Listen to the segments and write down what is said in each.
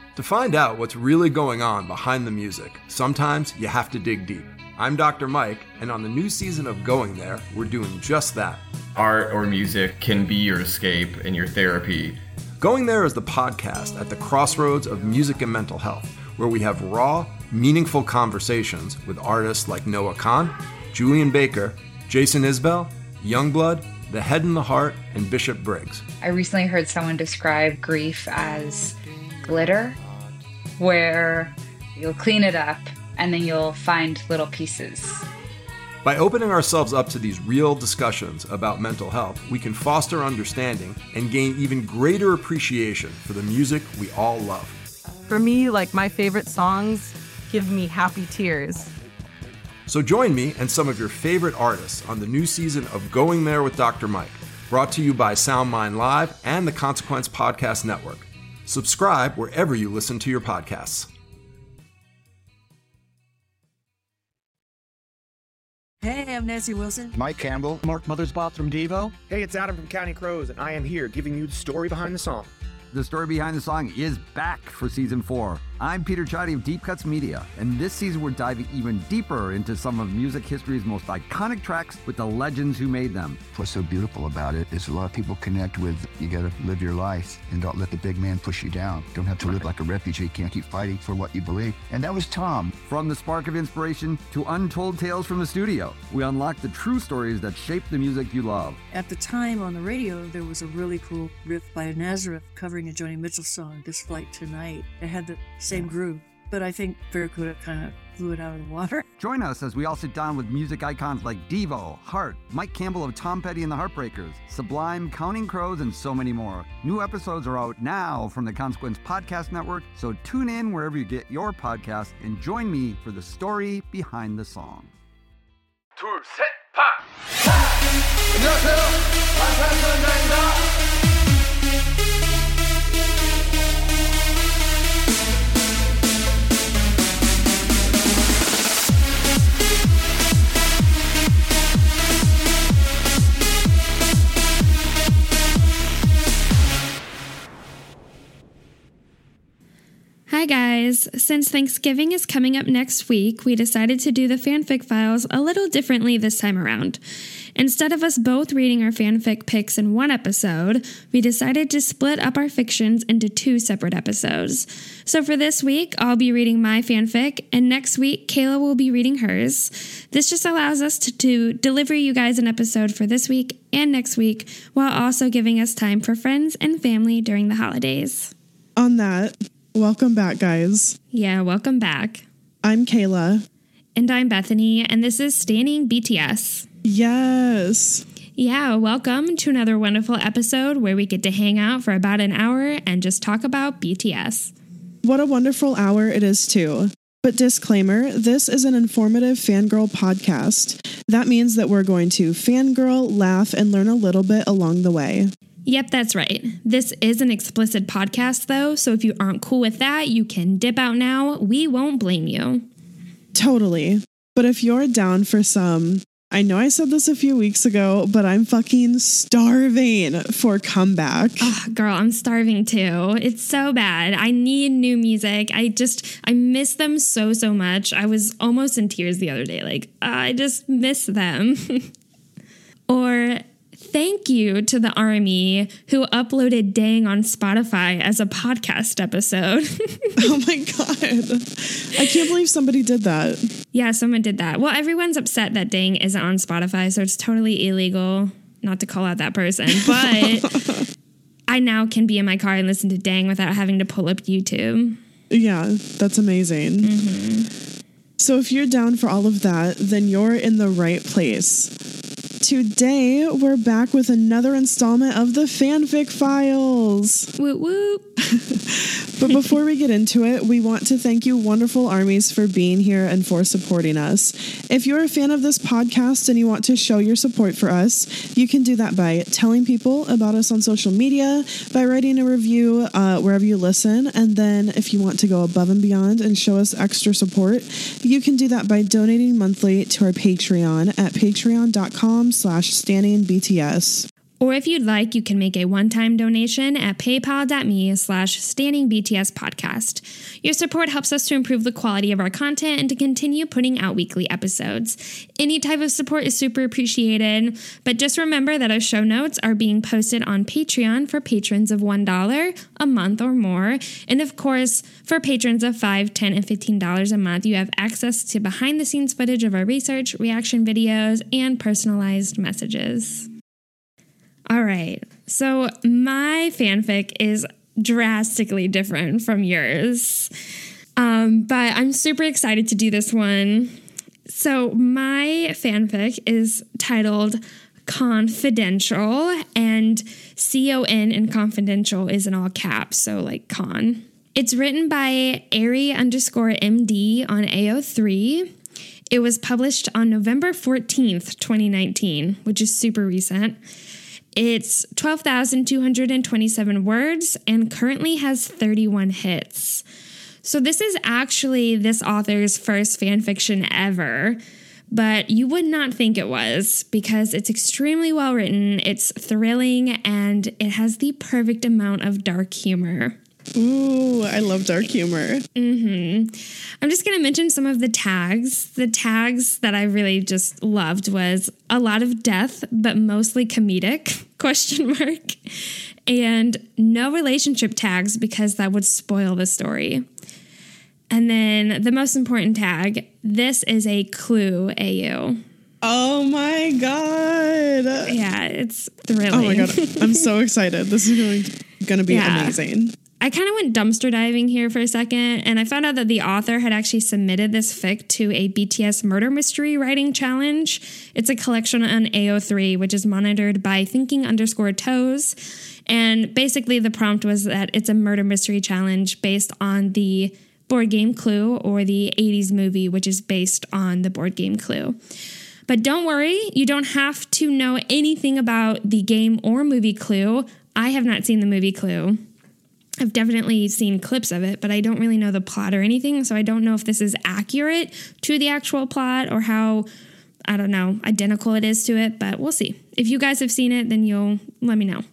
To find out what's really going on behind the music, sometimes you have to dig deep. I'm Dr. Mike, and on the new season of Going There, we're doing just that. Art or music can be your escape and your therapy. Going There is the podcast at the crossroads of music and mental health, where we have raw, meaningful conversations with artists like Noah Kahan, Julian Baker, Jason Isbell, Youngblood, The Head and the Heart, and Bishop Briggs. I recently heard someone describe grief as glitter, where you'll clean it up and then you'll find little pieces. By opening ourselves up to these real discussions about mental health, we can foster understanding and gain even greater appreciation for the music we all love. For me, my favorite songs give me happy tears. So join me and some of your favorite artists on the new season of Going There with Dr. Mike, brought to you by SoundMind Live and the Consequence Podcast Network. Subscribe wherever you listen to your podcasts. Hey, I'm Nancy Wilson. Mike Campbell. Mark Mothersbaugh from Devo. Hey, it's Adam from Counting Crows, and I am here giving you the story behind the song. The story behind the song is back for season 4. I'm Peter Chadi of Deep Cuts Media, and this season we're diving even deeper into some of music history's most iconic tracks with the legends who made them. What's so beautiful about it is a lot of people connect with, you gotta live your life and don't let the big man push you down. Don't have to live like a refugee, can't keep fighting for what you believe. And that was Tom. From the spark of inspiration to untold tales from the studio, we unlock the true stories that shape the music you love. At the time on the radio, there was a really cool riff by Nazareth covering a Joni Mitchell song, This Flight Tonight. It had the same groove, but I think Barracuda kind of blew it out of the water. Join us as we all sit down with music icons like Devo, Heart, Mike Campbell of Tom Petty and the Heartbreakers, Sublime, Counting Crows, and so many more. New episodes are out now from the Consequence Podcast Network, so tune in wherever you get your podcasts and join me for the story behind the song. 둘, 셋, 파! Hi guys! Since Thanksgiving is coming up next week, we decided to do the fanfic files a little differently this time around. Instead of us both reading our fanfic picks in one episode, we decided to split up our fictions into 2 separate episodes. So for this week, I'll be reading my fanfic, and next week, Kayla will be reading hers. This just allows us to deliver you guys an episode for this week and next week, while also giving us time for friends and family during the holidays. On that, welcome back, guys. Yeah, welcome back. I'm Kayla. And I'm Bethany, and this is Standing BTS. Yes. Yeah, welcome to another wonderful episode where we get to hang out for about an hour and just talk about BTS. What a wonderful hour it is, too. But disclaimer, this is an informative fangirl podcast. That means that we're going to fangirl, laugh, and learn a little bit along the way. Yep, that's right. This is an explicit podcast, though, so if you aren't cool with that, you can dip out now. We won't blame you. Totally. But if you're down for some, I know I said this a few weeks ago, but I'm fucking starving for Comeback. Oh, girl, I'm starving too. It's so bad. I need new music. I miss them so much. I was almost in tears the other day. I just miss them. Or thank you to the army who uploaded Dang on Spotify as a podcast episode. Oh my God. I can't believe somebody did that. Yeah, someone did that. Well, everyone's upset that Dang isn't on Spotify, so it's totally illegal not to call out that person. But I now can be in my car and listen to Dang without having to pull up YouTube. Yeah, that's amazing. Mm-hmm. So if you're down for all of that, then you're in the right place. Today, we're back with another installment of the Fanfic Files. Woot woot. But before we get into it, we want to thank you wonderful armies for being here and for supporting us. If you're a fan of this podcast and you want to show your support for us, you can do that by telling people about us on social media, by writing a review wherever you listen, and then if you want to go above and beyond and show us extra support, you can do that by donating monthly to our Patreon at patreon.com/standingbts. Or if you'd like, you can make a one-time donation at paypal.me/standingbtspodcast. Your support helps us to improve the quality of our content and to continue putting out weekly episodes. Any type of support is super appreciated, but just remember that our show notes are being posted on Patreon for patrons of $1 a month or more. And of course, for patrons of $5, $10, and $15 a month, you have access to behind-the-scenes footage of our research, reaction videos, and personalized messages. All right, so my fanfic is drastically different from yours, but I'm super excited to do this one. So my fanfic is titled Confidential, and C-O-N in confidential is in all caps, so like con. It's written by Ari_MD on AO3. It was published on November 14th, 2019, which is super recent. It's 12,227 words and currently has 31 hits. So this is actually this author's first fanfiction ever, but you would not think it was because it's extremely well written, it's thrilling, and it has the perfect amount of dark humor. Ooh, I love dark humor. I'm just going to mention some of the tags. The tags that I really just loved was a lot of death, but mostly comedic, ? And no relationship tags because that would spoil the story. And then the most important tag, this is a clue AU. Oh my God. Yeah, it's thrilling. Oh my God. I'm so excited. This is going to be amazing. I kind of went dumpster diving here for a second, and I found out that the author had actually submitted this fic to a BTS murder mystery writing challenge. It's a collection on AO3, which is monitored by thinking_toes. And basically the prompt was that it's a murder mystery challenge based on the board game Clue, or the 80s movie, which is based on the board game Clue. But don't worry, you don't have to know anything about the game or movie Clue. I have not seen the movie Clue. I've definitely seen clips of it, but I don't really know the plot or anything, so I don't know if this is accurate to the actual plot or how, I don't know, identical it is to it, but we'll see. If you guys have seen it, then you'll let me know.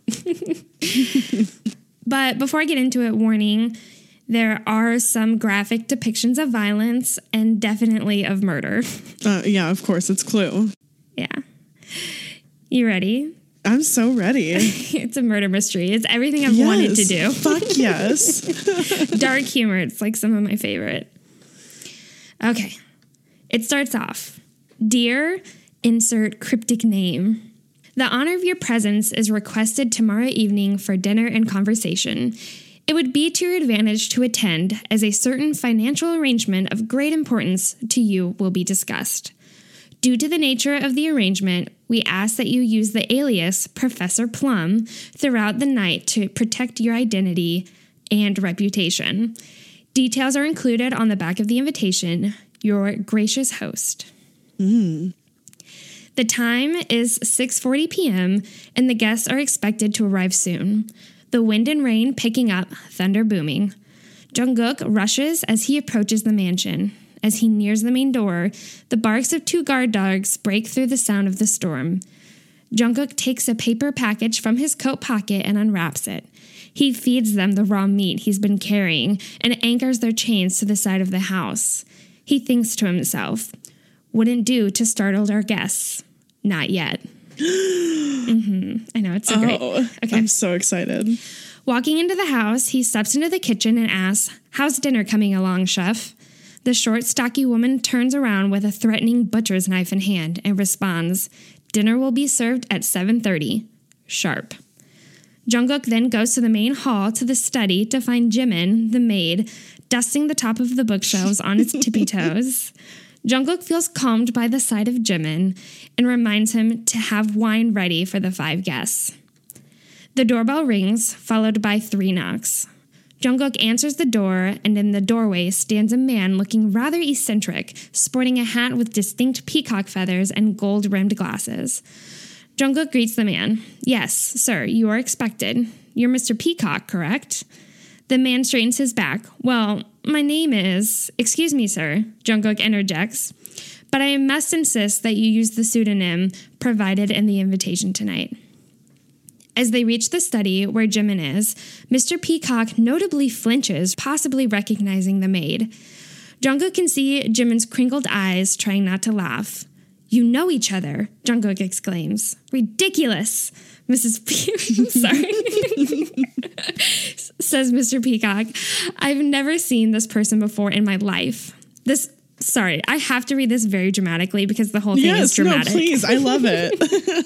But before I get into it, warning, there are some graphic depictions of violence and definitely of murder. Yeah, of course, it's Clue. Yeah. You ready? I'm so ready. It's a murder mystery. It's everything I've wanted to do. Fuck yes. Dark humor. It's like some of my favorite. Okay. It starts off. Dear, insert cryptic name. The honor of your presence is requested tomorrow evening for dinner and conversation. It would be to your advantage to attend, as a certain financial arrangement of great importance to you will be discussed. Due to the nature of the arrangement, we ask that you use the alias Professor Plum throughout the night to protect your identity and reputation. Details are included on the back of the invitation. Your gracious host. The time is 6:40 p.m. and the guests are expected to arrive soon. The wind and rain picking up, thunder booming. Jungkook rushes as he approaches the mansion. As he nears the main door, the barks of 2 guard dogs break through the sound of the storm. Jungkook takes a paper package from his coat pocket and unwraps it. He feeds them the raw meat he's been carrying and anchors their chains to the side of the house. He thinks to himself, wouldn't do to startle our guests. Not yet. I know, it's so great. Okay. I'm so excited. Walking into the house, he steps into the kitchen and asks, how's dinner coming along, chef? The short, stocky woman turns around with a threatening butcher's knife in hand and responds, dinner will be served at 7:30, sharp. Jungkook then goes to the main hall to the study to find Jimin, the maid, dusting the top of the bookshelves on its tippy toes. Jungkook feels calmed by the sight of Jimin and reminds him to have wine ready for the 5 guests. The doorbell rings, followed by 3 knocks. Jungkook answers the door, and in the doorway stands a man looking rather eccentric, sporting a hat with distinct peacock feathers and gold-rimmed glasses. Jungkook greets the man. Yes, sir, you are expected. You're Mr. Peacock, correct? The man straightens his back. Well, my name is... Excuse me, sir, Jungkook interjects, but I must insist that you use the pseudonym provided in the invitation tonight. As they reach the study where Jimin is, Mr. Peacock notably flinches, possibly recognizing the maid. Jungkook can see Jimin's crinkled eyes, trying not to laugh. "You know each other," Jungkook exclaims. "Ridiculous," says Mr. Peacock. "I've never seen this person before in my life." Sorry, I have to read this very dramatically because the whole thing is dramatic. No, please. I love it.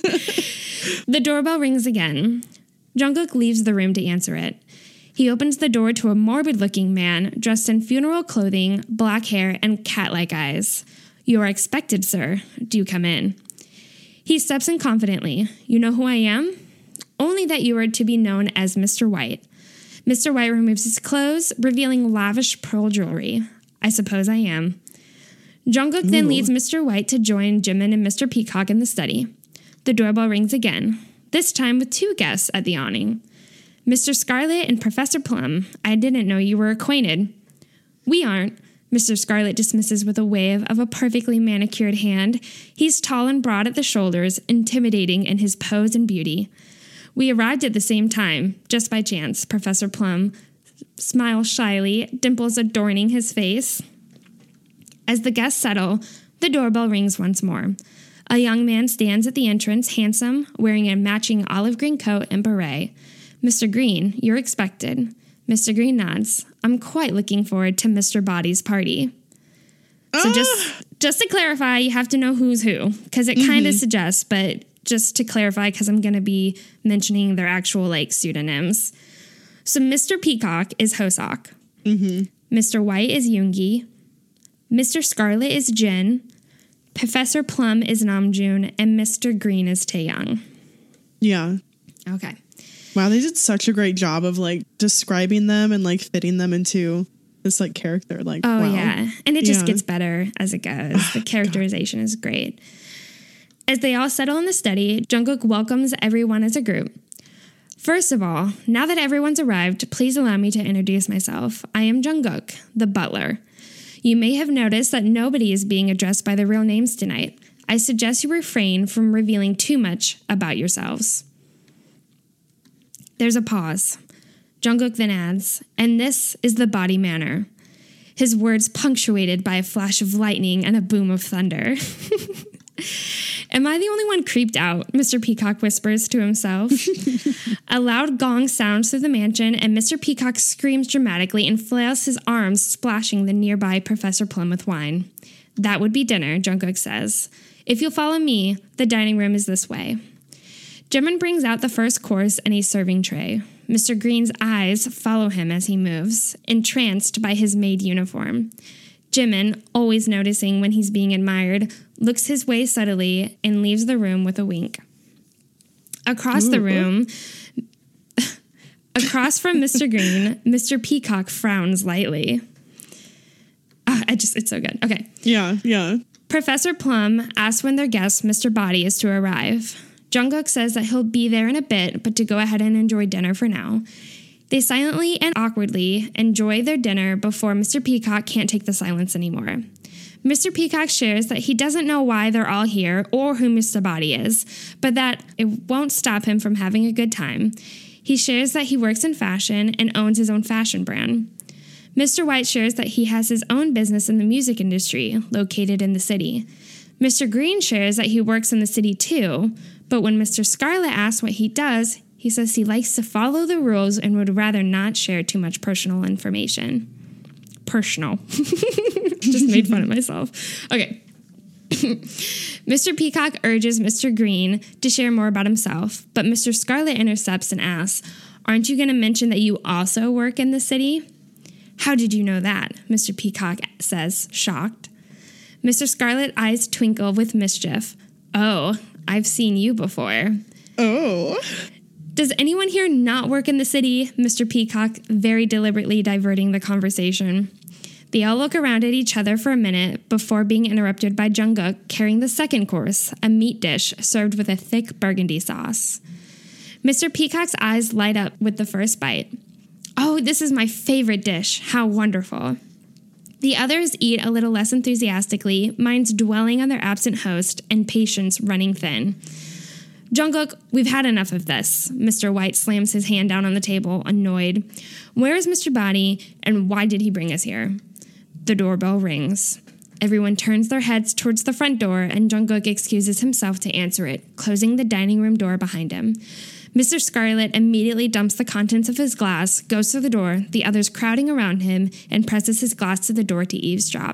The doorbell rings again. Jungkook leaves the room to answer it. He opens the door to a morbid-looking man dressed in funeral clothing, black hair, and cat-like eyes. "You are expected, sir. Do come in." He steps in confidently. "You know who I am?" "Only that you are to be known as Mr. White." Mr. White removes his clothes, revealing lavish pearl jewelry. "I suppose I am." Jungkook then leads Mr. White to join Jimin and Mr. Peacock in the study. The doorbell rings again, this time with 2 guests at the awning. "Mr. Scarlet and Professor Plum, I didn't know you were acquainted." "We aren't," Mr. Scarlet dismisses with a wave of a perfectly manicured hand. He's tall and broad at the shoulders, intimidating in his pose and beauty. "We arrived at the same time, just by chance," Professor Plum smiles shyly, dimples adorning his face. As the guests settle, the doorbell rings once more. A young man stands at the entrance, handsome, wearing a matching olive green coat and beret. "Mr. Green, you're expected." Mr. Green nods. "I'm quite looking forward to Mr. Body's party." So just to clarify, you have to know who's who, because it kind of suggests, but just to clarify, because I'm going to be mentioning their actual pseudonyms. So Mr. Peacock is Hoseok. Mr. White is Yoongi. Mr. Scarlet is Jin. Professor Plum is Namjoon, and Mr. Green is Taeyoung. Yeah. Okay. Wow, they did such a great job of describing them and fitting them into this character. Wow. Yeah. And it just gets better as it goes. The characterization is great. As they all settle in the study, Jungkook welcomes everyone as a group. "First of all, now that everyone's arrived, please allow me to introduce myself. I am Jungkook, the butler. You may have noticed that nobody is being addressed by their real names tonight. I suggest you refrain from revealing too much about yourselves." There's a pause. Jungkook then adds, "And this is the Body Manor." His words punctuated by a flash of lightning and a boom of thunder. "Am I the only one creeped out?" Mr. Peacock whispers to himself. A loud gong sounds through the mansion, and Mr. Peacock screams dramatically and flails his arms, splashing the nearby Professor Plum with wine. "That would be dinner," Jungkook says. "If you'll follow me, the dining room is this way." Jimin brings out the first course in a serving tray. Mr. Green's eyes follow him as he moves, entranced by his maid uniform. Jimin, always noticing when he's being admired, looks his way subtly and leaves the room with a wink. Across the room, across from Mr. Green, Mr. Peacock frowns lightly. It's so good. Okay. Yeah. Professor Plum asks when their guest, Mr. Body, is to arrive. Jungkook says that he'll be there in a bit, but to go ahead and enjoy dinner for now. They silently and awkwardly enjoy their dinner before Mr. Peacock can't take the silence anymore. Mr. Peacock shares that he doesn't know why they're all here or who Mr. Body is, but that it won't stop him from having a good time. He shares that he works in fashion and owns his own fashion brand. Mr. White shares that he has his own business in the music industry, located in the city. Mr. Green shares that he works in the city too, but when Mr. Scarlet asks what he does, he says he likes to follow the rules and would rather not share too much personal information. Personal. Just made fun of myself. Okay. Mr. Peacock urges Mr. Green to share more about himself, but Mr. Scarlet intercepts and asks, "Aren't you going to mention that you also work in the city?" "How did you know that?" Mr. Peacock says, shocked. Mr. Scarlet eyes twinkle with mischief. "Oh, I've seen you before." "Oh. Does anyone here not work in the city?" Mr. Peacock very deliberately diverting the conversation. They all look around at each other for a minute before being interrupted by Jungkook carrying the second course, a meat dish served with a thick burgundy sauce. Mr. Peacock's eyes light up with the first bite. "Oh, this is my favorite dish. How wonderful." The others eat a little less enthusiastically, minds dwelling on their absent host and patience running thin. Jungkook, we've had enough of this. Mr. White slams his hand down on the table, annoyed. Where is Mr. Body, and why did he bring us here? The doorbell rings. Everyone turns their heads towards the front door, and Jungkook excuses himself to answer it, closing the dining room door behind him. Mr. Scarlet immediately dumps the contents of his glass, goes to the door, the others crowding around him, and presses his glass to the door to eavesdrop.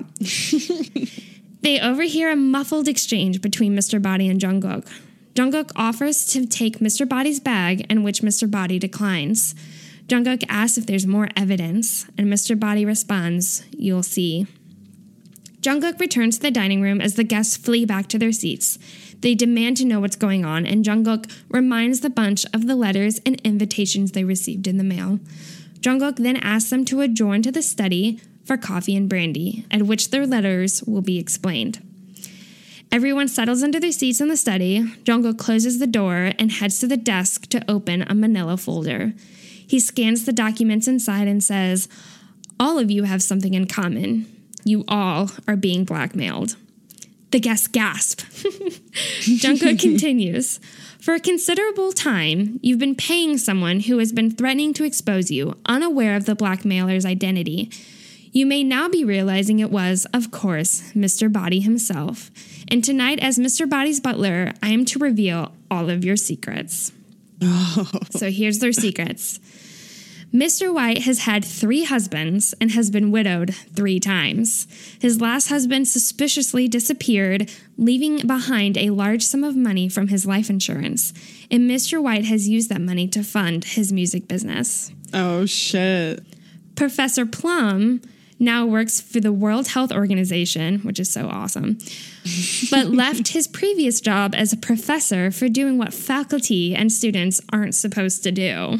They overhear a muffled exchange between Mr. Body and Jungkook. Jungkook offers to take Mr. Body's bag, and which Mr. Body declines. Jungkook asks if there's more evidence, and Mr. Body responds, "You'll see." Jungkook returns to the dining room as the guests flee back to their seats. They demand to know what's going on, and Jungkook reminds the bunch of the letters and invitations they received in the mail. Jungkook then asks them to adjourn to the study for coffee and brandy, at which their letters will be explained. Everyone settles into their seats in the study. Jungkook closes the door and heads to the desk to open a manila folder. He scans the documents inside and says, "All of you have something in common. You all are being blackmailed." The guests gasp. Jungkook continues, "For a considerable time, you've been paying someone who has been threatening to expose you, unaware of the blackmailer's identity. You may now be realizing it was, of course, Mr. Body himself. And tonight, as Mr. Body's butler, I am to reveal all of your secrets." So here's their secrets. Mr. White has had 3 husbands and has been widowed 3 times. His last husband suspiciously disappeared, leaving behind a large sum of money from his life insurance. And Mr. White has used that money to fund his music business. Oh, shit. Professor Plum now works for the World Health Organization, which is so awesome, but left his previous job as a professor for doing what faculty and students aren't supposed to do.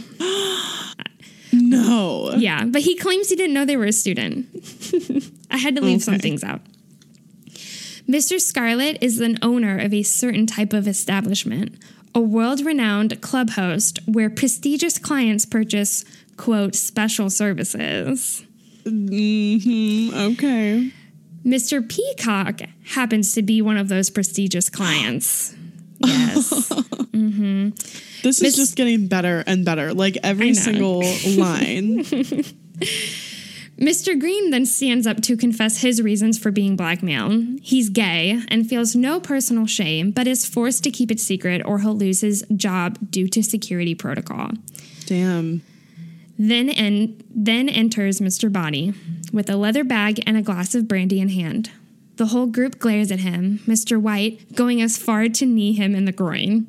No. Yeah, but he claims he didn't know they were a student. I had to leave some things out. Mr. Scarlet is an owner of a certain type of establishment, a world-renowned club host where prestigious clients purchase, quote, special services. Okay. Mr. Peacock happens to be one of those prestigious clients. Yes. Mm-hmm. This is just getting better and better, like every single line. Mr. Green then stands up to confess his reasons for being blackmailed. He's gay and feels no personal shame, but is forced to keep it secret or he'll lose his job due to security protocol. Damn. Then enters Mr. Body with a leather bag and a glass of brandy in hand. The whole group glares at him, Mr. White going as far to knee him in the groin.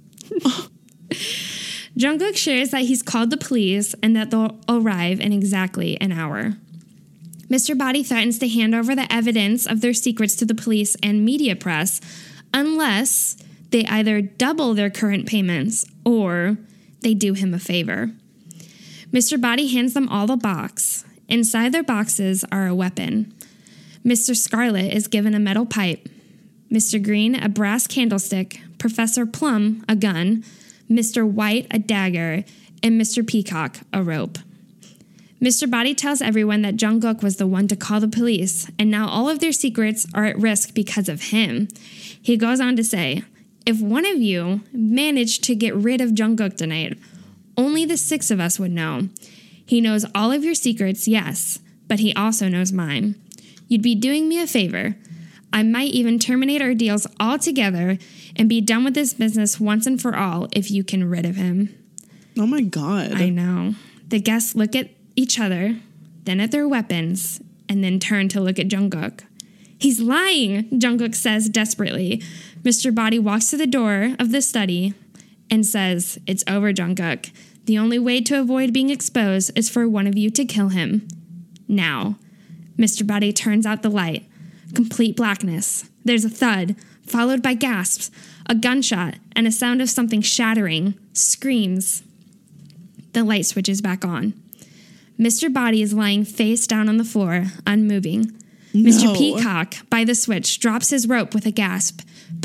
Jungkook shares that he's called the police and that they'll arrive in exactly an hour. Mr. Body threatens to hand over the evidence of their secrets to the police and media press unless they either double their current payments or they do him a favor. Mr. Body hands them all a box. Inside their boxes are a weapon. Mr. Scarlet is given a metal pipe, Mr. Green a brass candlestick, Professor Plum a gun, Mr. White a dagger, and Mr. Peacock a rope. Mr. Body tells everyone that Jungkook was the one to call the police, and now all of their secrets are at risk because of him. He goes on to say, "If one of you managed to get rid of Jungkook tonight, only the 6 of us would know. He knows all of your secrets, yes, but he also knows mine. You'd be doing me a favor. I might even terminate our deals altogether and be done with this business once and for all if you can rid of him." Oh my God. I know. The guests look at each other, then at their weapons, and then turn to look at Jungkook. "He's lying," Jungkook says desperately. Mr. Body walks to the door of the study and says, "It's over, Jungkook. The only way to avoid being exposed is for one of you to kill him. Now." Mr. Body turns out the light. Complete blackness. There's a thud, followed by gasps, a gunshot, and a sound of something shattering. Screams. The light switches back on. Mr. Body is lying face down on the floor, unmoving. No. Mr. Peacock, by the switch, drops his rope with a gasp.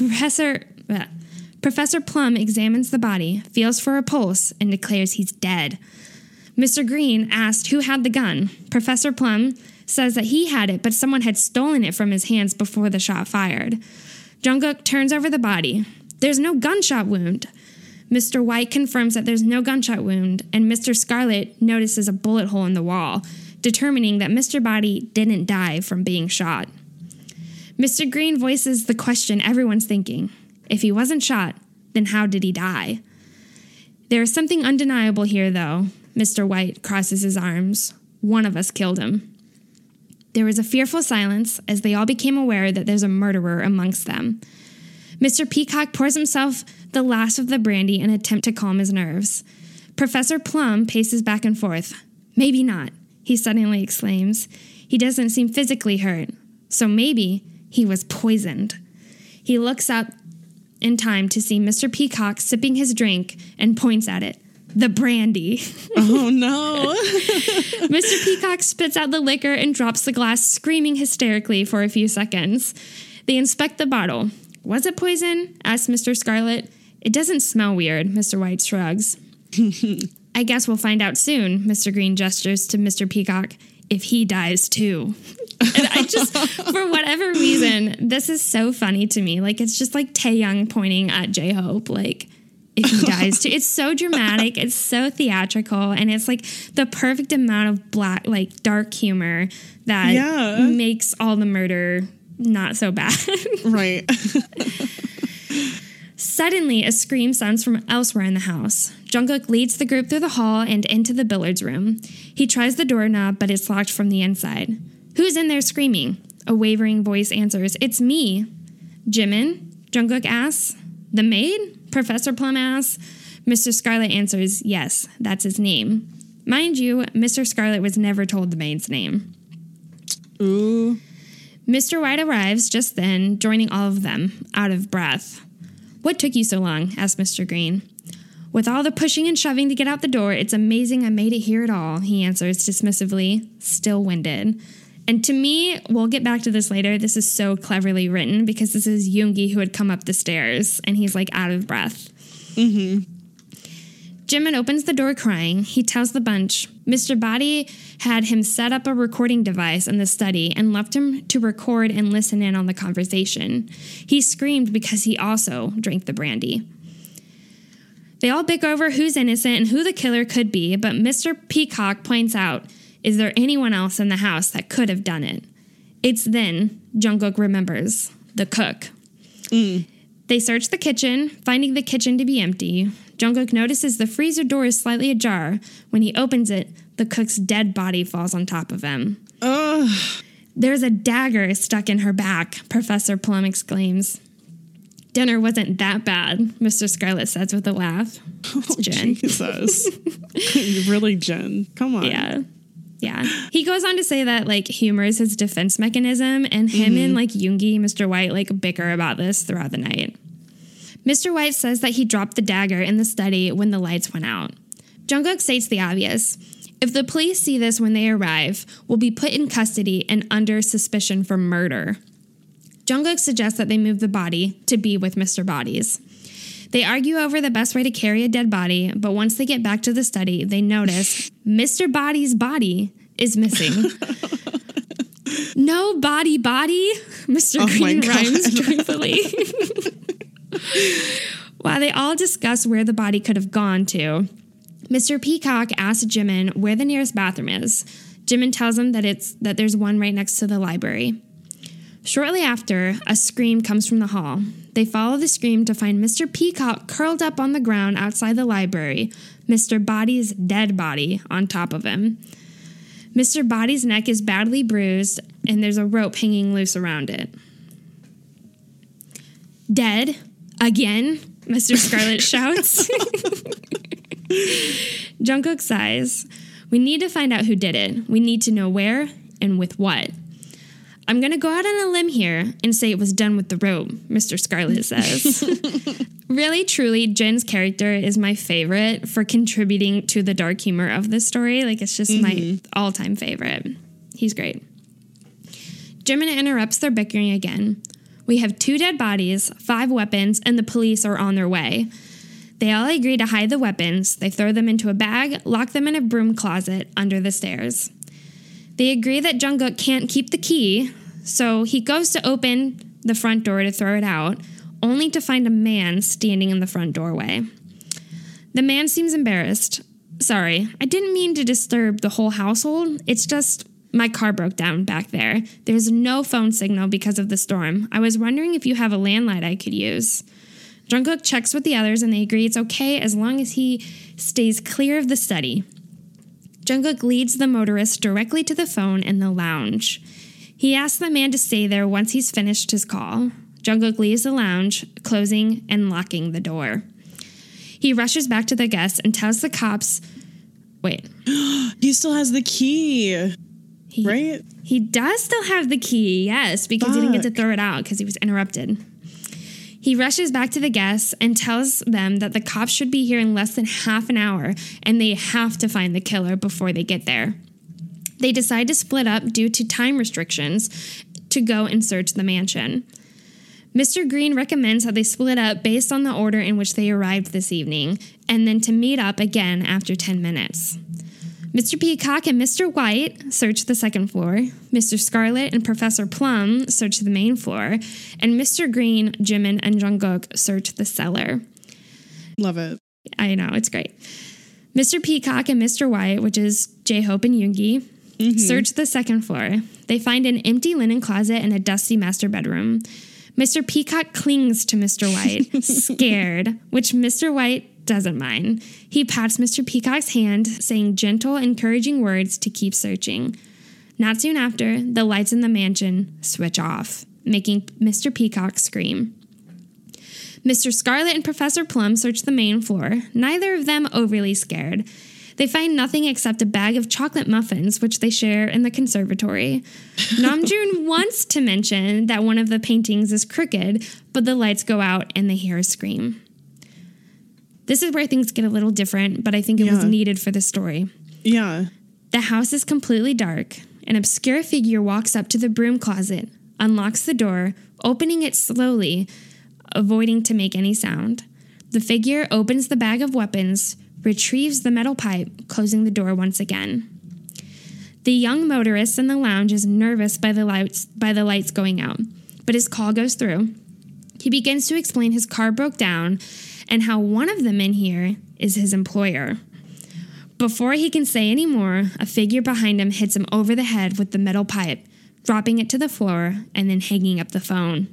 Professor Plum examines the body, feels for a pulse, and declares he's dead. Mr. Green asked who had the gun. Professor Plum says that he had it, but someone had stolen it from his hands before the shot fired. Jungkook turns over the body. There's no gunshot wound. Mr. White confirms that there's no gunshot wound, and Mr. Scarlet notices a bullet hole in the wall, determining that Mr. Body didn't die from being shot. Mr. Green voices the question everyone's thinking. If he wasn't shot, then how did he die? There is something undeniable here, though. Mr. White crosses his arms. One of us killed him. There was a fearful silence as they all became aware that there's a murderer amongst them. Mr. Peacock pours himself the last of the brandy in an attempt to calm his nerves. Professor Plum paces back and forth. Maybe not, he suddenly exclaims. He doesn't seem physically hurt, so maybe he was poisoned. He looks up in time to see Mr. Peacock sipping his drink and points at it. The brandy. Oh, no. Mr. Peacock spits out the liquor and drops the glass, screaming hysterically for a few seconds. They inspect the bottle. Was it poison? Asks Mr. Scarlet. It doesn't smell weird, Mr. White shrugs. I guess we'll find out soon, Mr. Green gestures to Mr. Peacock, if he dies too. And I just, for whatever reason, this is so funny to me. Like, it's just like Taeyoung pointing at J-Hope, like, if he dies too. It's so dramatic. It's so theatrical. And it's like the perfect amount of black, like dark humor that makes all the murder not so bad. Right. Suddenly, a scream sounds from elsewhere in the house. Jungkook leads the group through the hall and into the billiards room. He tries the doorknob, but it's locked from the inside. Who's in there screaming? A wavering voice answers, It's me. Jimin? Jungkook asks. The maid? Professor Plum asks. Mr. Scarlet answers, yes, that's his name. Mind you, Mr. Scarlet was never told the maid's name. Ooh. Mr. White arrives just then, joining all of them, out of breath. What took you so long? Asked Mr. Green. With all the pushing and shoving to get out the door, it's amazing I made it here at all, he answers dismissively, still winded. And to me, we'll get back to this later, this is so cleverly written because this is Yoongi who had come up the stairs and he's like out of breath. Mm-hmm. Jimin opens the door crying. He tells the bunch, Mr. Body had him set up a recording device in the study and left him to record and listen in on the conversation. He screamed because he also drank the brandy. They all bicker over who's innocent and who the killer could be, but Mr. Peacock points out, is there anyone else in the house that could have done it? It's then Jungkook remembers, the cook. They search the kitchen, finding the kitchen to be empty. Jungkook notices the freezer door is slightly ajar. When he opens it, the cook's dead body falls on top of him. Ugh. There's a dagger stuck in her back, Professor Plum exclaims. Dinner wasn't that bad, Mr. Scarlet says with a laugh. It's Jen. Jesus. Really, Jen? Come on. Yeah. He goes on to say that, like, humor is his defense mechanism, and him and, like, Yoongi, Mr. White, like, bicker about this throughout the night. Mr. White says that he dropped the dagger in the study when the lights went out. Jungkook states the obvious. If the police see this when they arrive, we'll be put in custody and under suspicion for murder. Jungkook suggests that they move the body to be with Mr. Bodies. They argue over the best way to carry a dead body, but once they get back to the study, they notice Mr. Body's body is missing. No body, Mr. Green rhymes joyfully. While they all discuss where the body could have gone to, Mr. Peacock asks Jimin where the nearest bathroom is. Jimin tells him that there's one right next to the library. Shortly after, a scream comes from the hall. They follow the scream to find Mr. Peacock curled up on the ground outside the library, Mr. Body's dead body on top of him. Mr. Body's neck is badly bruised, and there's a rope hanging loose around it. Dead? Again? Mr. Scarlet shouts. Jungkook sighs. We need to find out who did it. We need to know where and with what. I'm going to go out on a limb here and say it was done with the rope, Mr. Scarlet says. Really, truly, Jin's character is my favorite for contributing to the dark humor of this story. Like, it's just my all-time favorite. He's great. Jimin interrupts their bickering again. We have 2 dead bodies, 5 weapons, and the police are on their way. They all agree to hide the weapons. They throw them into a bag, lock them in a broom closet under the stairs. They agree that Jungkook can't keep the key, so he goes to open the front door to throw it out, only to find a man standing in the front doorway. The man seems embarrassed. Sorry, I didn't mean to disturb the whole household. It's just my car broke down back there. There's no phone signal because of the storm. I was wondering if you have a landline I could use. Jungkook checks with the others and they agree it's okay as long as he stays clear of the study. Jungkook leads the motorist directly to the phone in the lounge. He asks the man to stay there once he's finished his call. Jungkook leaves the lounge, closing and locking the door. He rushes back to the guests and tells the cops, wait. He still has the key, right? He does still have the key, yes, because he didn't get to throw it out because he was interrupted. He rushes back to the guests and tells them that the cops should be here in less than half an hour and they have to find the killer before they get there. They decide to split up due to time restrictions to go and search the mansion. Mr. Green recommends that they split up based on the order in which they arrived this evening, and then to meet up again after 10 minutes. Mr. Peacock and Mr. White search the second floor, Mr. Scarlet and Professor Plum search the main floor, and Mr. Green, Jimin, and Jungkook search the cellar. Love it. I know, it's great. Mr. Peacock and Mr. White, which is J-Hope and Yoongi, search the second floor. They find an empty linen closet and a dusty master bedroom. Mr. Peacock clings to Mr. White, scared, which Mr. White doesn't mind. He pats Mr. Peacock's hand, saying gentle, encouraging words to keep searching. Not soon after, the lights in the mansion switch off, making Mr. Peacock scream. Mr. Scarlet and Professor Plum search the main floor, neither of them overly scared. They find nothing except a bag of chocolate muffins, which they share in the conservatory. Namjoon wants to mention that one of the paintings is crooked, but the lights go out and they hear a scream. This is where things get a little different, but I think it was needed for the story. Yeah. The house is completely dark. An obscure figure walks up to the broom closet, unlocks the door, opening it slowly, avoiding to make any sound. The figure opens the bag of weapons, retrieves the metal pipe, closing the door once again. The young motorist in the lounge is nervous by the lights going out, but his call goes through. He begins to explain his car broke down and how one of the men here is his employer. Before he can say any more, a figure behind him hits him over the head with the metal pipe, dropping it to the floor and then hanging up the phone.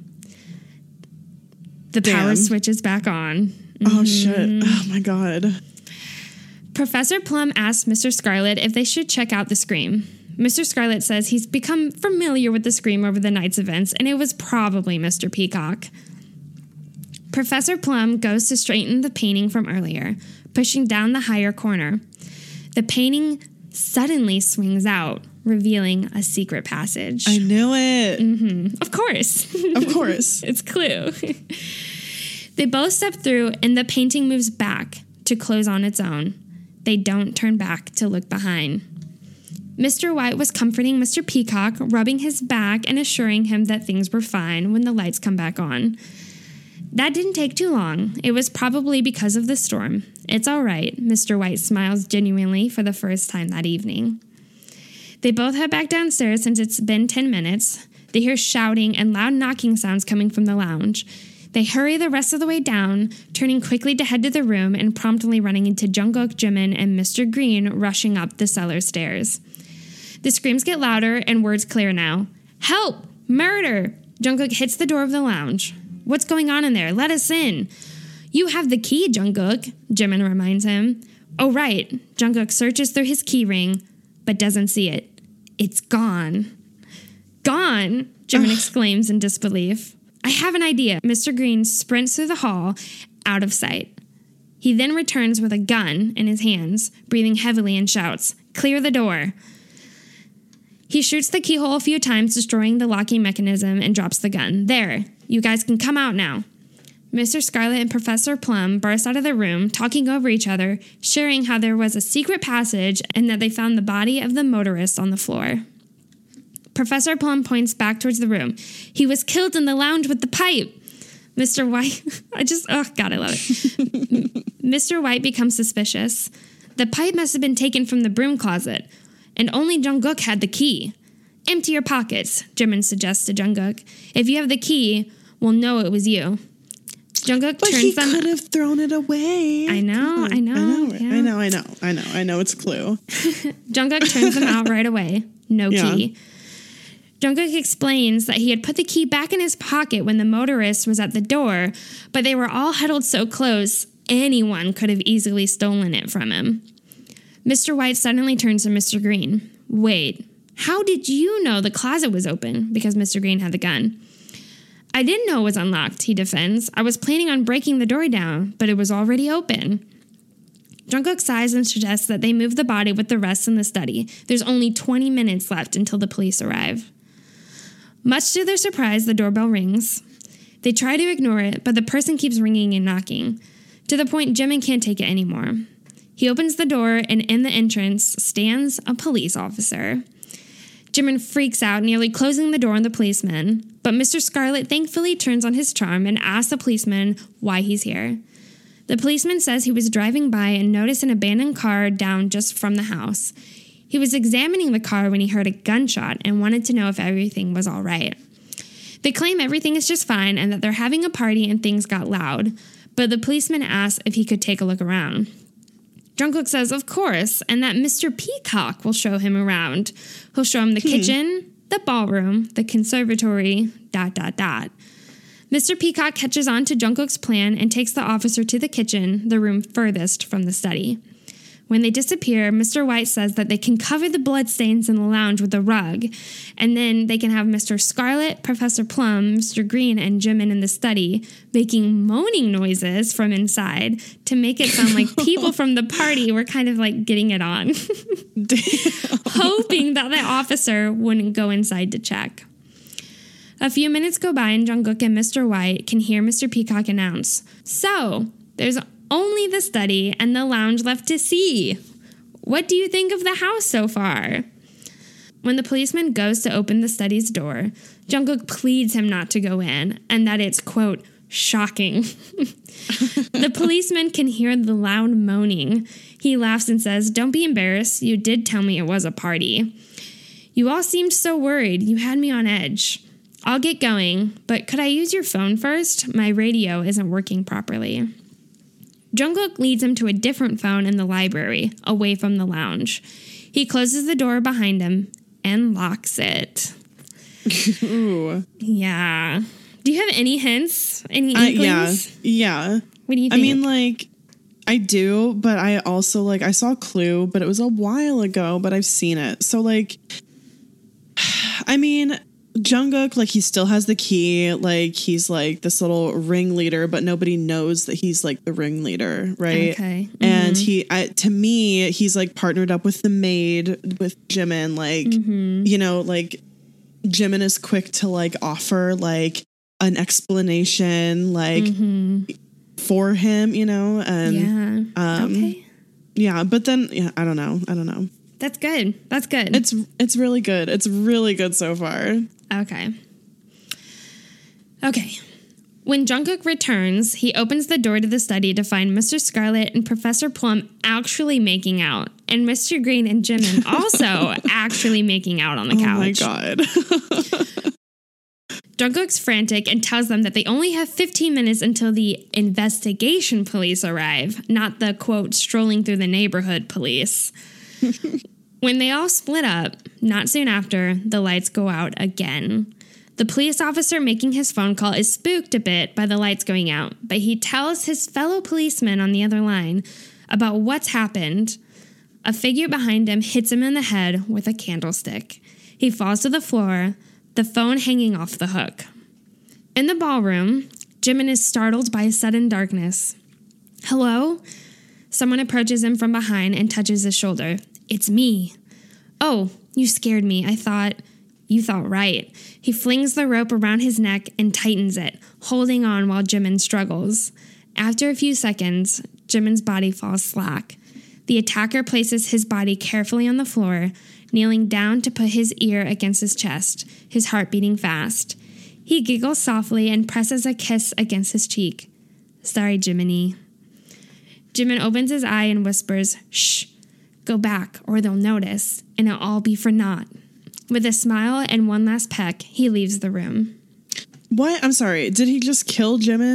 The power switch is back on. Oh, shit. Oh, my God. Professor Plum asks Mr. Scarlet if they should check out the scream. Mr. Scarlet says he's become familiar with the scream over the night's events, and it was probably Mr. Peacock. Professor Plum goes to straighten the painting from earlier, pushing down the higher corner. The painting suddenly swings out, revealing a secret passage. I knew it. Of course. Of course. It's Clue. They both step through, and the painting moves back to close on its own. They don't turn back to look behind. Mr. White was comforting Mr. Peacock, rubbing his back and assuring him that things were fine when the lights come back on. That didn't take too long. It was probably because of the storm. It's all right, Mr. White smiles genuinely for the first time that evening. They both head back downstairs since it's been 10 minutes. They hear shouting and loud knocking sounds coming from the lounge. They hurry the rest of the way down, turning quickly to head to the room and promptly running into Jungkook, Jimin, and Mr. Green rushing up the cellar stairs. The screams get louder and words clear now. Help! Murder! Jungkook hits the door of the lounge. What's going on in there? Let us in. You have the key, Jungkook, Jimin reminds him. Oh, right. Jungkook searches through his key ring, but doesn't see it. It's gone. Gone? Jimin exclaims in disbelief. I have an idea. Mr. Green sprints through the hall, out of sight. He then returns with a gun in his hands, breathing heavily and shouts, "Clear the door." He shoots the keyhole a few times, destroying the locking mechanism, and drops the gun. There, you guys can come out now. Mr. Scarlet and Professor Plum burst out of the room, talking over each other, sharing how there was a secret passage and that they found the body of the motorist on the floor. Professor Plum points back towards the room. He was killed in the lounge with the pipe. Mr. White, I love it. Mr. White becomes suspicious. The pipe must have been taken from the broom closet, and only Jungkook had the key. Empty your pockets, Jimin suggests to Jungkook. If you have the key, we'll know it was you. Jungkook But turns he them. could have thrown it away. I know. I know. It's Clue. Jungkook turns them out right away. No key. Jungkook explains that he had put the key back in his pocket when the motorist was at the door, but they were all huddled so close, anyone could have easily stolen it from him. Mr. White suddenly turns to Mr. Green. Wait, how did you know the closet was open? Because Mr. Green had the gun. I didn't know it was unlocked, he defends. I was planning on breaking the door down, but it was already open. Jungkook sighs and suggests that they move the body with the rest in the study. There's only 20 minutes left until the police arrive. Much to their surprise, the doorbell rings. They try to ignore it, but the person keeps ringing and knocking, to the point Jimin can't take it anymore. He opens the door, and in the entrance stands a police officer. Jimin freaks out, nearly closing the door on the policeman, but Mr. Scarlet thankfully turns on his charm and asks the policeman why he's here. The policeman says he was driving by and noticed an abandoned car down just from the house. He was examining the car when he heard a gunshot and wanted to know if everything was all right. They claim everything is just fine and that they're having a party and things got loud, but the policeman asks if he could take a look around. Jungkook says, of course, and that Mr. Peacock will show him around. He'll show him the kitchen, the ballroom, the conservatory, ... Mr. Peacock catches on to Jungkook's plan and takes the officer to the kitchen, the room furthest from the study. When they disappear, Mr. White says that they can cover the bloodstains in the lounge with a rug, and then they can have Mr. Scarlet, Professor Plum, Mr. Green, and Jimin in the study making moaning noises from inside to make it sound like people from the party were kind of like getting it on, hoping that the officer wouldn't go inside to check. A few minutes go by and Jungkook and Mr. White can hear Mr. Peacock announce, "So, there's only the study and the lounge left to see. What do you think of the house so far?" When the policeman goes to open the study's door, Jungkook pleads him not to go in and that it's, quote, shocking. The policeman can hear the loud moaning. He laughs and says, "Don't be embarrassed. You did tell me it was a party. You all seemed so worried. You had me on edge. I'll get going, but could I use your phone first? My radio isn't working properly." Jungkook leads him to a different phone in the library, away from the lounge. He closes the door behind him and locks it. Ooh. Yeah. Do you have any hints? Any inklings? Yeah. What do you think? I mean, like, I do, but I also, like, I saw Clue, but it was a while ago, but I've seen it. So, like, I mean, Jungkook, like, he still has the key. Like, he's, like, this little ringleader, but nobody knows that he's, like, the ringleader, right? Okay. Mm-hmm. And to me, he's, like, partnered up with the maid, with Jimin. Like, you know, like, Jimin is quick to, like, offer, like, an explanation, like, for him, you know? And, okay. Yeah, but then, yeah, I don't know. That's good. That's good. It's really good. It's really good so far. Okay. When Jungkook returns, he opens the door to the study to find Mr. Scarlet and Professor Plum actually making out, and Mr. Green and Jimin also actually making out on the couch. Oh my god. Jungkook's frantic and tells them that they only have 15 minutes until the investigation police arrive, not the, quote, strolling through the neighborhood police. When they all split up, not soon after, the lights go out again. The police officer making his phone call is spooked a bit by the lights going out, but he tells his fellow policeman on the other line about what's happened. A figure behind him hits him in the head with a candlestick. He falls to the floor, the phone hanging off the hook. In the ballroom, Jimin is startled by a sudden darkness. "Hello?" Someone approaches him from behind and touches his shoulder. "It's me." "Oh, you scared me. You thought right." He flings the rope around his neck and tightens it, holding on while Jimin struggles. After a few seconds, Jimin's body falls slack. The attacker places his body carefully on the floor, kneeling down to put his ear against his chest, his heart beating fast. He giggles softly and presses a kiss against his cheek. "Sorry, Jiminy." Jimin opens his eye and whispers, "Shh, go back or they'll notice, and it'll all be for naught." With a smile and one last peck, he leaves the room. What? I'm sorry. Did he just kill Jimin?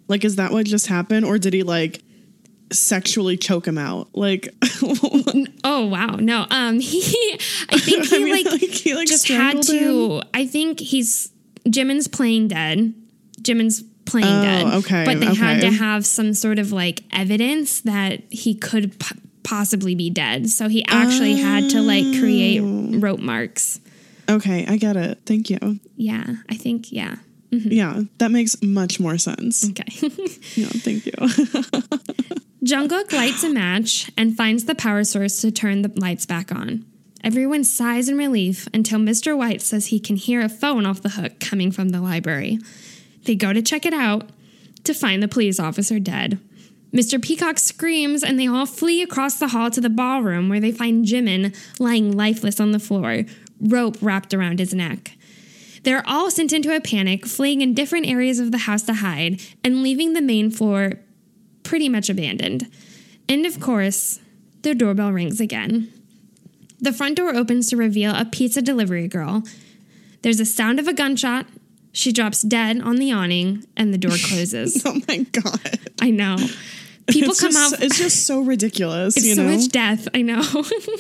Like, is that what just happened? Or did he like sexually choke him out? Like, oh, wow. No, I think he just had to, him? I think Jimin's playing dead. Jimin's playing dead. Okay. But they had to have some sort of like evidence that he could possibly be dead. So he actually had to like create rope marks. Okay, I get it. Thank you. Yeah, I think, yeah. Mm-hmm. Yeah, that makes much more sense. Okay. Yeah, thank you. Jungkook lights a match and finds the power source to turn the lights back on. Everyone sighs in relief until Mr. White says he can hear a phone off the hook coming from the library. They go to check it out to find the police officer dead. Mr. Peacock screams and they all flee across the hall to the ballroom where they find Jimin lying lifeless on the floor, rope wrapped around his neck. They're all sent into a panic, fleeing in different areas of the house to hide, and leaving the main floor pretty much abandoned. And of course, their doorbell rings again. The front door opens to reveal a pizza delivery girl. There's a sound of a gunshot. She drops dead on the awning, and the door closes. Oh my God. I know. People come out. It's just so ridiculous. It's so much death. I know.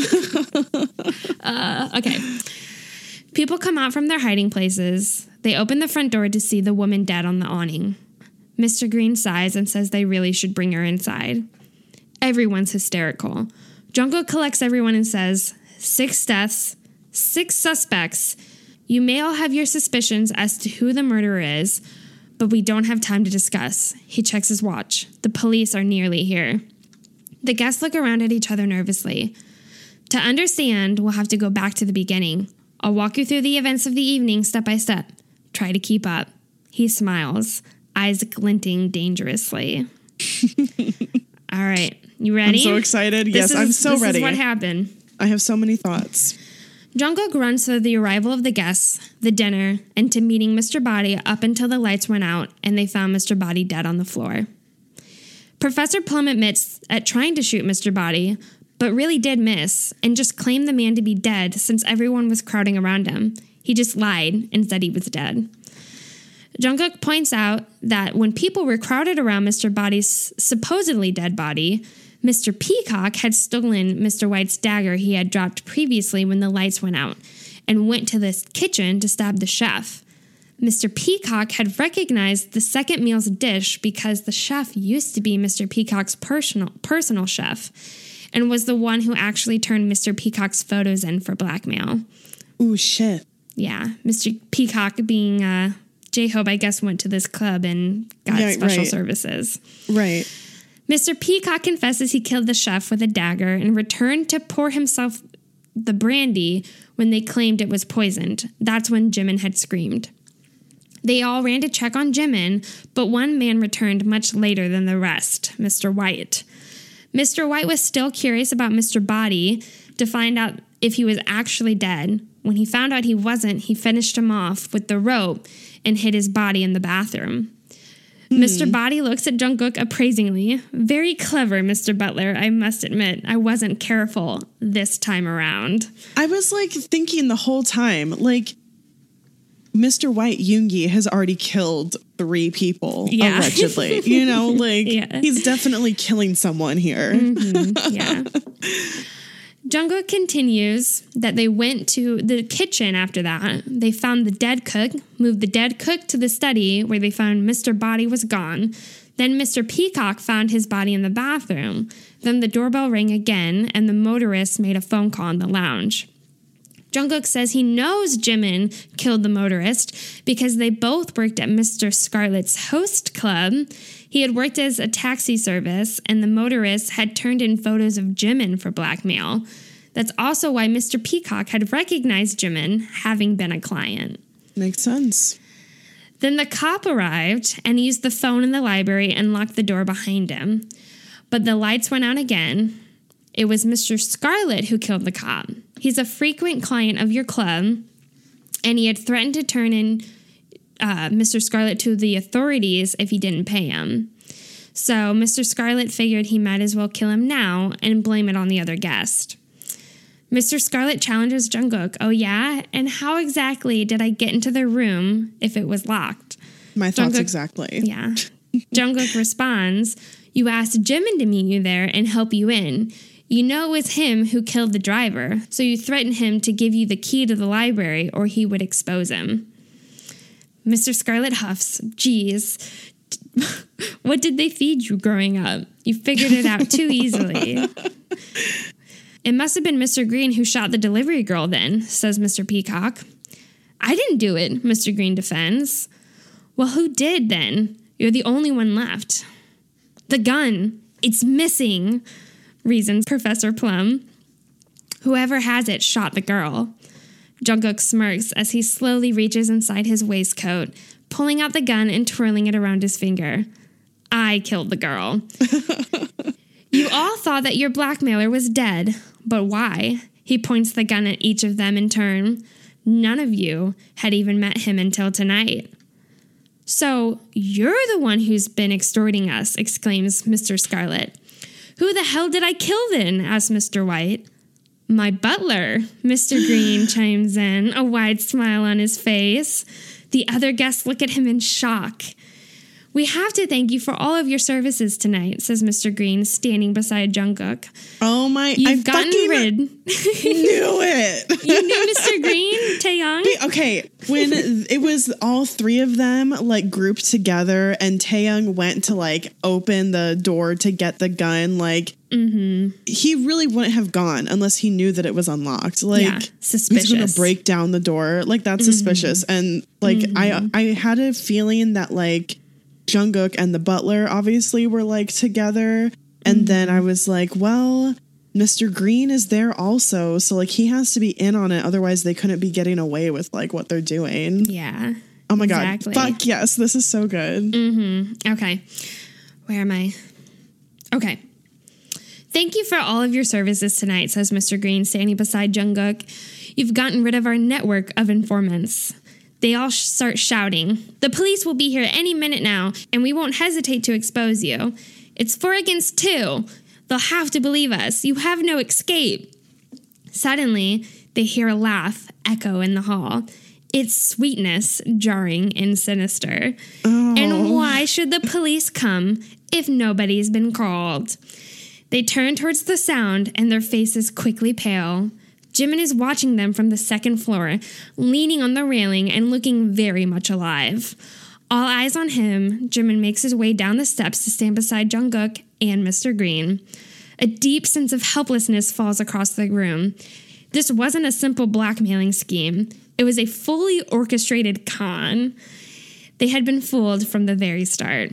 Okay. People come out from their hiding places. They open the front door to see the woman dead on the awning. Mr. Green sighs and says they really should bring her inside. Everyone's hysterical. Jungkook collects everyone and says, 6 deaths, 6 suspects. You may all have your suspicions as to who the murderer is, but we don't have time to discuss. He checks his watch. The police are nearly here. The guests look around at each other nervously. To understand, we'll have to go back to the beginning. I'll walk you through the events of the evening step by step. Try to keep up. He smiles, eyes glinting dangerously. All right, you ready? I'm so excited. Yes, I'm so ready. This is what happened. I have so many thoughts. Jungkook runs through the arrival of the guests, the dinner, and to meeting Mr. Body up until the lights went out and they found Mr. Body dead on the floor. Professor Plum admits at trying to shoot Mr. Body, but really did miss and just claimed the man to be dead since everyone was crowding around him. He just lied and said he was dead. Jungkook points out that when people were crowded around Mr. Body's supposedly dead body, Mr. Peacock had stolen Mr. White's dagger he had dropped previously when the lights went out and went to the kitchen to stab the chef. Mr. Peacock had recognized the second meal's dish because the chef used to be Mr. Peacock's personal chef and was the one who actually turned Mr. Peacock's photos in for blackmail. Ooh, shit. Yeah, Mr. Peacock being J-Hope, I guess, went to this club and got special services. Right. Mr. Peacock confesses he killed the chef with a dagger and returned to pour himself the brandy when they claimed it was poisoned. That's when Jimin had screamed. They all ran to check on Jimin, but one man returned much later than the rest, Mr. White. Mr. White was still curious about Mr. Body to find out if he was actually dead. When he found out he wasn't, he finished him off with the rope and hid his body in the bathroom. Mr. Body looks at Jungkook appraisingly. Very clever, Mr. Butler, I must admit. I wasn't careful this time around. I was like thinking the whole time, like, Mr. White Yoongi has already killed 3 people, allegedly. You know, like, he's definitely killing someone here. Mm-hmm. Yeah. Jungkook continues that they went to the kitchen after that. They found the dead cook, moved the dead cook to the study where they found Mr. Body was gone. Then Mr. Peacock found his body in the bathroom. Then the doorbell rang again and the motorist made a phone call in the lounge. Jungkook says he knows Jimin killed the motorist because they both worked at Mr. Scarlett's host club. He had worked as a taxi service, and the motorist had turned in photos of Jimin for blackmail. That's also why Mr. Peacock had recognized Jimin, having been a client. Makes sense. Then the cop arrived and used the phone in the library and locked the door behind him. But the lights went out again. It was Mr. Scarlett who killed the cop. He's a frequent client of your club, and he had threatened to turn in Mr. Scarlett to the authorities if he didn't pay him. So Mr. Scarlett figured he might as well kill him now and blame it on the other guest. Mr. Scarlett challenges Jungkook, oh yeah? And how exactly did I get into the room if it was locked? My thoughts exactly. Yeah. Jungkook responds, "You asked Jimin to meet you there and help you in. You know it was him who killed the driver, so you threatened him to give you the key to the library or he would expose him." Mr. Scarlet huffs, "Geez, what did they feed you growing up? You figured it out too easily." "It must have been Mr. Green who shot the delivery girl then," says Mr. Peacock. "I didn't do it," Mr. Green defends. "Well, who did then? You're the only one left." "The gun. It's missing," reasons Professor Plum. "Whoever has it shot the girl." Jungkook smirks as he slowly reaches inside his waistcoat, pulling out the gun and twirling it around his finger. "I killed the girl." "You all thought that your blackmailer was dead, but why?" He points the gun at each of them in turn. "None of you had even met him until tonight." "So you're the one who's been extorting us," exclaims Mr. Scarlet. "Who the hell did I kill then?" asks Mr. White. "My butler," Mr. Green chimes in, a wide smile on his face. The other guests look at him in shock. "We have to thank you for all of your services tonight," says Mr. Green, standing beside Jungkook. Oh my! You've gotten rid. Knew it. You knew Mr. Green, Taeyong? Okay, when it was all three of them like grouped together, and Taeyong went to like open the door to get the gun, like he really wouldn't have gone unless he knew that it was unlocked. Like, yeah, suspicious. He's going to break down the door. Like, that's suspicious. And like, I had a feeling that like Jungkook and the butler obviously were like together. And then I was like, well, Mr. Green is there also. So like he has to be in on it. Otherwise they couldn't be getting away with like what they're doing. Yeah. Oh my God. Fuck yes. This is so good. Okay. Where am I? Okay. "Thank you for all of your services tonight," says Mr. Green, standing beside Jungkook. "You've gotten rid of our network of informants." They all start shouting, "The police will be here any minute now, and we won't hesitate to expose you. It's 4 against 2. They'll have to believe us. You have no escape." Suddenly, they hear a laugh echo in the hall. It's Sweetness, jarring and sinister. "And why should the police come if nobody's been called?" They turn towards the sound, and their faces quickly pale. Jimin is watching them from the second floor, leaning on the railing and looking very much alive. All eyes on him, Jimin makes his way down the steps to stand beside Jungkook and Mr. Green. A deep sense of helplessness falls across the room. This wasn't a simple blackmailing scheme. It was a fully orchestrated con. They had been fooled from the very start.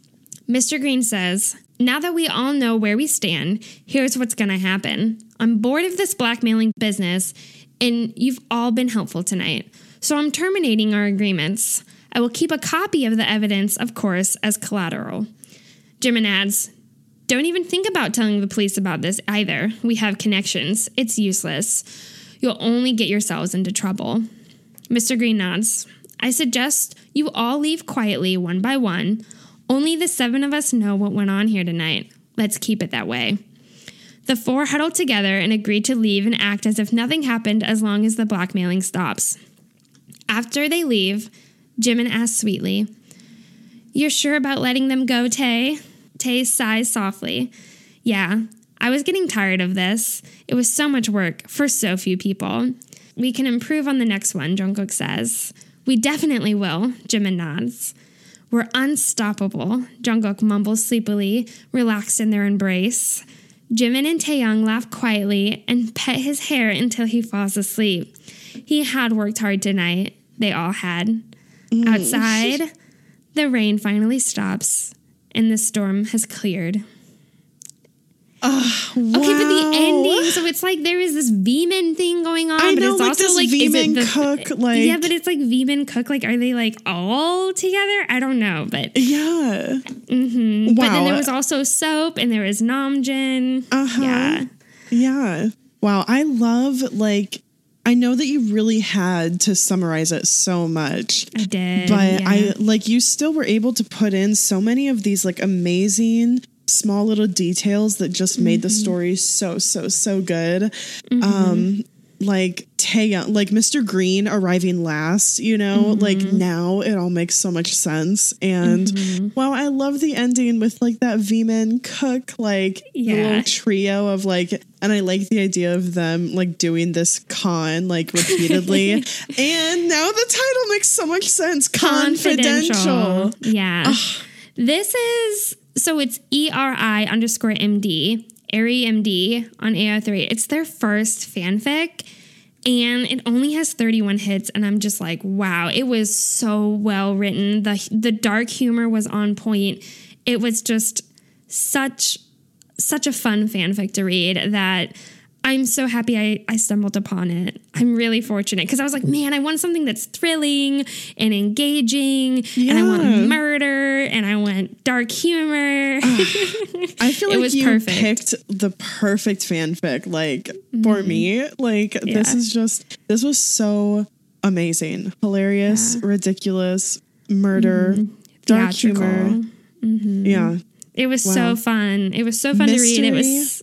Mr. Green says, "Now that we all know where we stand, here's what's going to happen. I'm bored of this blackmailing business, and you've all been helpful tonight. So I'm terminating our agreements. I will keep a copy of the evidence, of course, as collateral." Jimin adds, "Don't even think about telling the police about this either. We have connections. It's useless. You'll only get yourselves into trouble." Mr. Green nods. "I suggest you all leave quietly one by one. Only the 7 of us know what went on here tonight. Let's keep it that way." The 4 huddled together and agreed to leave and act as if nothing happened as long as the blackmailing stops. After they leave, Jimin asks sweetly, "You're sure about letting them go, Tae?" Tae sighs softly. "Yeah, I was getting tired of this. It was so much work for so few people. We can improve on the next one," Jungkook says. "We definitely will," Jimin nods. "We're unstoppable," Jungkook mumbles sleepily, relaxed in their embrace. Jimin and Taeyong laugh quietly and pet his hair until he falls asleep. He had worked hard tonight. They all had. Outside, the rain finally stops, and the storm has cleared. Wow. Okay, but the ending, so it's like there is this Veeman thing going on, I know, but it's also like Veeman Cook, like, yeah, but it's like Veeman Cook, like, are they like all together? I don't know, but yeah. Wow. But then there was also Soap, and there was Namjoon. Yeah. Wow, I love, like, I know that you really had to summarize it so much. I did, but yeah. You still were able to put in so many of these like amazing small little details that just made the story so good. like Taeyang, like Mr. Green arriving last, you know, like now it all makes so much sense. And wow, I love the ending with like that V-Man Cook, like the little trio of like, and I like the idea of them like doing this con like repeatedly. And now the title makes so much sense. Confidential. Yeah. Ugh. This is, so it's ERI_MD. Eri MD on AO3. It's their first fanfic and it only has 31 hits and I'm just like, wow, it was so well written. The dark humor was on point. It was just such a fun fanfic to read that I'm so happy I stumbled upon it. I'm really fortunate because I was like, man, I want something that's thrilling and engaging and I want murder and I want dark humor. I feel like you perfect. Picked the perfect fanfic, like for me. Like this was so amazing, hilarious, ridiculous, murder, dark humor. Yeah. It was so fun. It was so fun to read. It was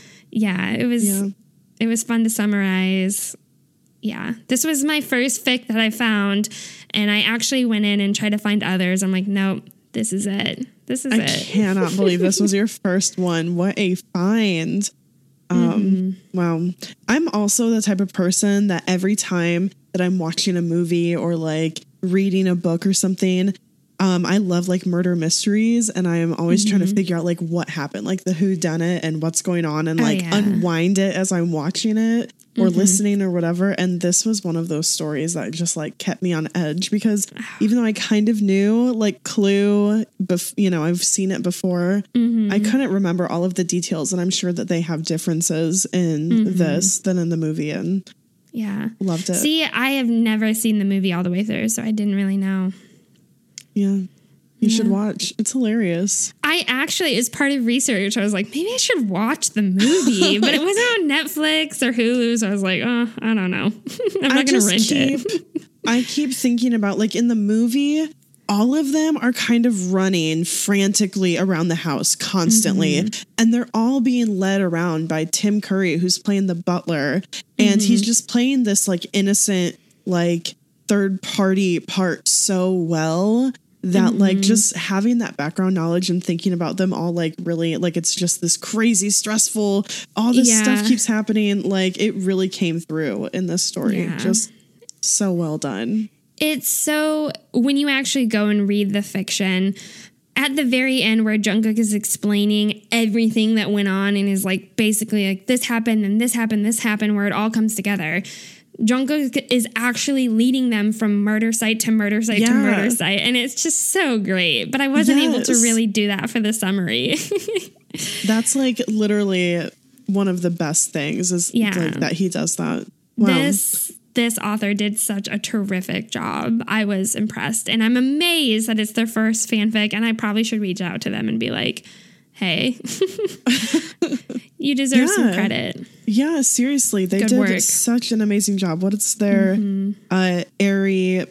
it was fun to summarize. Yeah. This was my first fic that I found and I actually went in and tried to find others. I'm like, nope, this is it. I cannot believe this was your first one. What a find. Wow. I'm also the type of person that every time that I'm watching a movie or like reading a book or something, I love like murder mysteries and I am always trying to figure out like what happened, like the whodunit and what's going on and unwind it as I'm watching it or listening or whatever. And this was one of those stories that just like kept me on edge because even though I kind of knew like Clue, you know, I've seen it before, I couldn't remember all of the details and I'm sure that they have differences in this than in the movie and loved it. See, I have never seen the movie all the way through, so I didn't really know. Yeah. You should watch. It's hilarious. I actually, as part of research, I was like, maybe I should watch the movie, but it wasn't on Netflix or Hulu. So I was like, oh, I don't know. I'm not going to rent it. I keep thinking about like in the movie, all of them are kind of running frantically around the house constantly. And they're all being led around by Tim Curry, who's playing the butler. And he's just playing this like innocent, like third party part so well. That like just having that background knowledge and thinking about them all like really like it's just this crazy stressful, all this stuff keeps happening. Like it really came through in this story. Just so well done. It's so when you actually go and read the fiction at the very end where Jungkook is explaining everything that went on and is like basically like this happened and this happened where it all comes together. Jungkook is actually leading them from murder site to murder site to murder site. And it's just so great. But I wasn't able to really do that for the summary. That's like literally one of the best things is like that he does that. Wow. This author did such a terrific job. I was impressed. And I'm amazed that it's their first fanfic. And I probably should reach out to them and be like, hey, you deserve some credit. Yeah, seriously. They did such an amazing job. What is their Eri_MD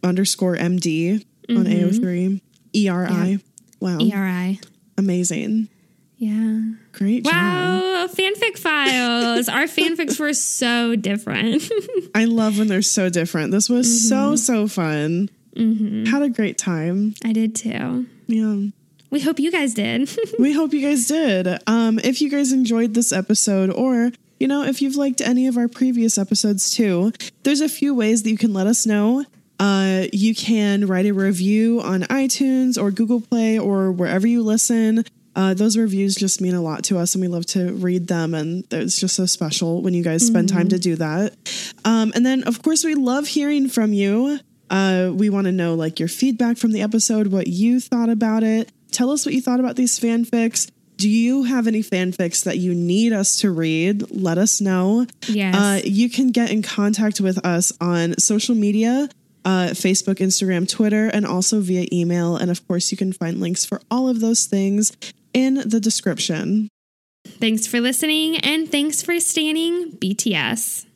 on AO3? ERI. Wow. ERI. Amazing. Yeah. Great job. Wow. Fanfic files. Our fanfics were so different. I love when they're so different. This was so fun. Had a great time. I did too. Yeah. We hope you guys did. We hope you guys did. If you guys enjoyed this episode or, you know, if you've liked any of our previous episodes too, there's a few ways that you can let us know. You can write a review on iTunes or Google Play or wherever you listen. Those reviews just mean a lot to us and we love to read them. And it's just so special when you guys spend time to do that. And then, of course, we love hearing from you. We want to know like your feedback from the episode, what you thought about it. Tell us what you thought about these fanfics. Do you have any fanfics that you need us to read? Let us know. Yes. You can get in contact with us on social media, Facebook, Instagram, Twitter, and also via email. And of course, you can find links for all of those things in the description. Thanks for listening and thanks for standing BTS.